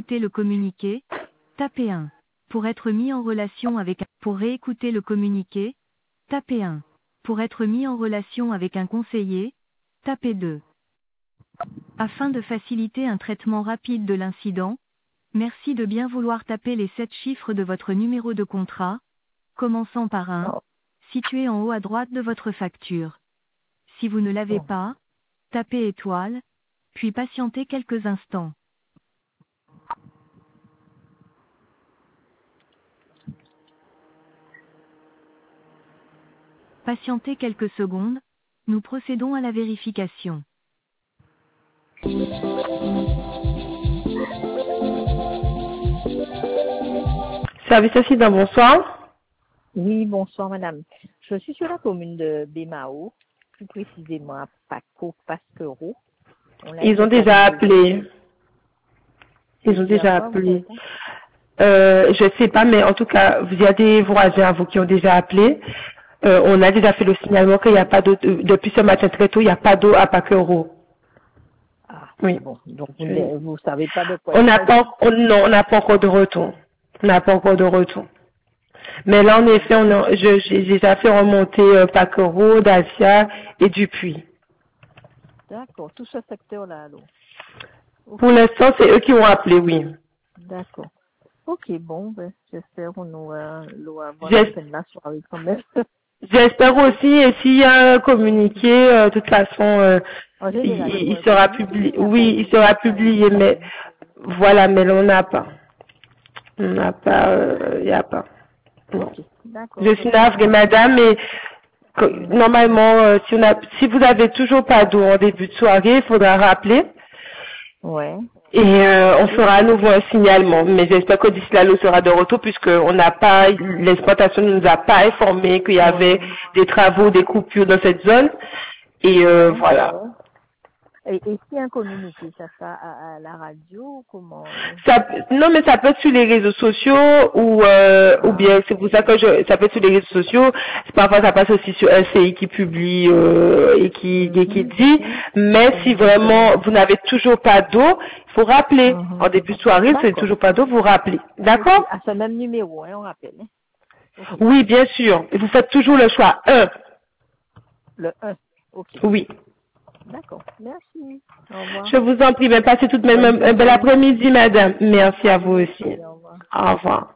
réécouter le communiqué, tapez 1. Pour être mis en relation avec pour réécouter le communiqué, tapez 1. Pour être mis en relation avec un conseiller, tapez 2. Afin de faciliter un traitement rapide de l'incident, merci de bien vouloir taper les 7 chiffres de votre numéro de contrat, commençant par 1, situé en haut à droite de votre facture. Si vous ne l'avez pas, tapez étoile, puis patientez quelques instants. Patientez quelques secondes, nous procédons à la vérification. Service accident, bonsoir. Oui, bonsoir madame. Je suis sur la commune de Bémao, plus précisément à Paco Pasquero. Ils ont déjà appelé. Ils ont déjà appelé. Je sais pas, mais en tout cas, il y a des voisins à vous qui ont déjà appelé. On a déjà fait le signalement qu'il n'y a pas d'eau, depuis ce matin très tôt, il n'y a pas d'eau à Paquero. Ah, oui. Bon, donc vous savez pas de quoi on n'a pas encore de retour. On n'a pas encore de retour. Mais là, en effet, j'ai déjà fait remonter Paquero, Dacia et Dupuis. D'accord, tout ce secteur-là, alors. Okay. Pour l'instant, c'est eux qui ont appelé, oui. D'accord. Ok, bon, ben, j'espère qu'on aura la soirée quand même. J'espère aussi, et s'il y a un communiqué, de toute façon, il sera publié. Oui, il sera publié, mais voilà, mais là, on n'a pas. On n'a pas, il n'y a pas. Non. Okay, d'accord. Je suis navrée, madame, mais normalement, si vous avez toujours pas d'eau en début de soirée, il faudra rappeler. Ouais. Et on fera à nouveau un signalement. Mais j'espère que d'ici là, l'eau sera de retour, puisque l'exploitation ne nous a pas informé qu'il y avait des travaux, des coupures dans cette zone. Et voilà. Et si un communiqué, ça sera à la radio, comment? Non, mais ça peut être sur les réseaux sociaux ou bien c'est pour ça que ça peut être sur les réseaux sociaux. Parfois ça passe aussi sur un CI qui publie et qui dit. Mais si vraiment vous n'avez toujours pas d'eau, il faut rappeler. En début de soirée, si vous n'avez toujours pas d'eau, vous rappelez. D'accord? À ce même numéro, hein, on rappelle. Hein? Okay. Oui, bien sûr. Et vous faites toujours le choix 1. Le 1. Ok. Oui. D'accord. Merci. Au revoir. Je vous en prie, mais passez tout de même un bel après-midi, madame. Merci à vous aussi. Au revoir. Au revoir.